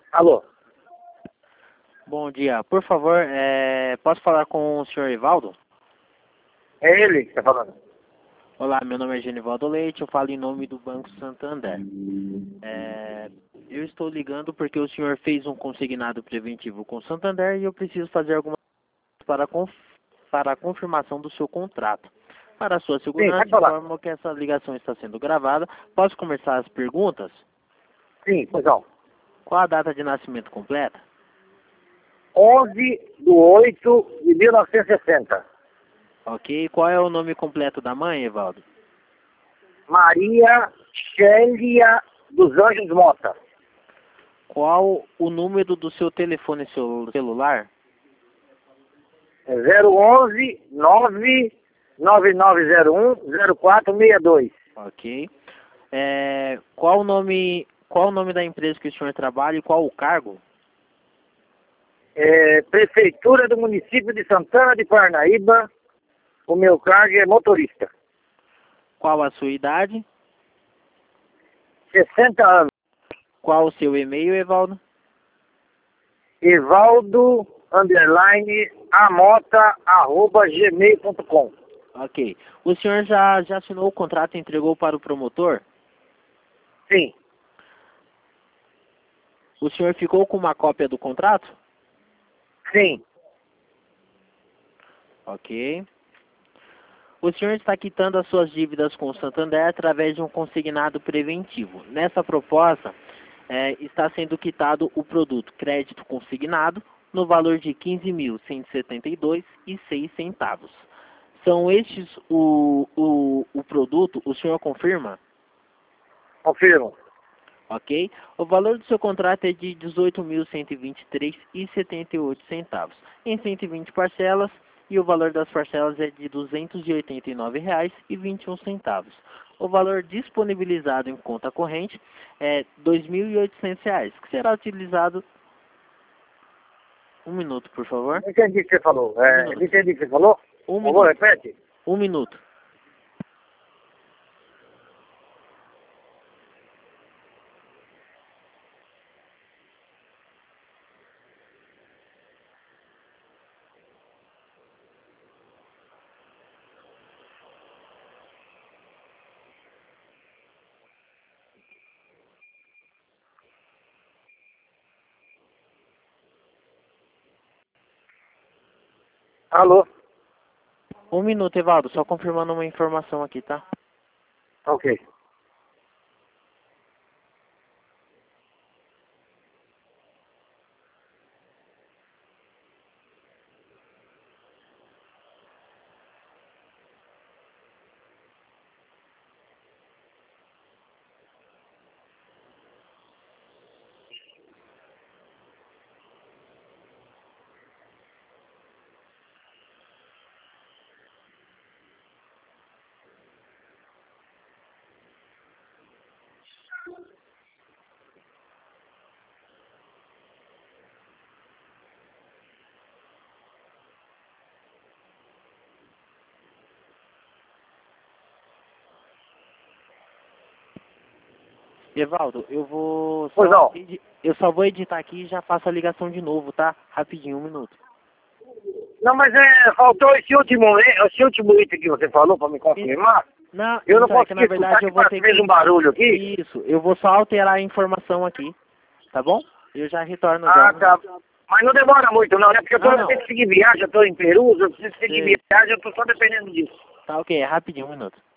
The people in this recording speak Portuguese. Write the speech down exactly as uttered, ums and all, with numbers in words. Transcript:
Alô? Bom dia. Por favor, é, posso falar com o senhor Evaldo? É ele que está falando. Olá, meu nome é Genivaldo Leite, eu falo em nome do Banco Santander. É, eu estou ligando porque o senhor fez um consignado preventivo com o Santander e eu preciso fazer algumas coisas para, conf, para a confirmação do seu contrato. Para a sua Sim, segurança, pode falar. informo que essa ligação está sendo gravada. Posso começar as perguntas? Sim, pois não. Qual a data de nascimento completa? onze de oito de mil novecentos e sessenta. Ok. Qual é o nome completo da mãe, Evaldo? Maria Célia dos Anjos Mota. Qual o número do seu telefone celu- celular? É zero onze nove nove nove zero um zero quatro seis dois. Ok. É, qual o nome, qual o nome da empresa que o senhor trabalha e qual o cargo? É, Prefeitura do município de Santana de Parnaíba. O meu cargo é motorista. Qual a sua idade? sessenta anos. Qual o seu e-mail, Evaldo? Evaldo underline amota arroba gmail ponto com. Ok. O senhor já, já assinou o contrato e entregou para o promotor? Sim, O senhor ficou com uma cópia do contrato? sim. Ok. O senhor está quitando as suas dívidas com o Santander através de um consignado preventivo. Nessa proposta, eh, está sendo quitado o produto crédito consignado no valor de quinze mil cento e setenta e dois reais e seis centavos. São estes o, o, o produto, o senhor confirma? Confirmo. Ok? O valor do seu contrato é de dezoito mil cento e vinte e três reais e setenta e oito centavos, em cento e vinte parcelas, e o valor das parcelas é de duzentos e oitenta e nove reais e vinte e um centavos. O valor disponibilizado em conta corrente é dois mil e oitocentos reais, que será utilizado... Um minuto, por favor. Não entendi o que você falou. Um É, minuto. não entendi o que você falou. Um Por favor, minuto. repete. Um minuto. Alô? Um minuto, Evaldo. Só confirmando uma informação aqui, tá? Ok. Evaldo, eu vou Pois só não. edi- eu só vou editar aqui e já faço a ligação de novo, tá? Rapidinho, um minuto. Não, mas é, faltou esse último, esse último item que você falou para me confirmar. Não, Eu não então, é que consegui na escutar verdade que eu vou ter fez que... um barulho aqui. Isso, eu vou só alterar a informação aqui, tá bom? Eu já retorno já. Ah, tá. Mas não demora muito não, né? Porque eu, tô, Não, eu não. tenho que seguir viagem, eu tô em Peru, eu preciso seguir Sei. viagem, eu tô só dependendo disso. Tá ok, é rapidinho, um minuto.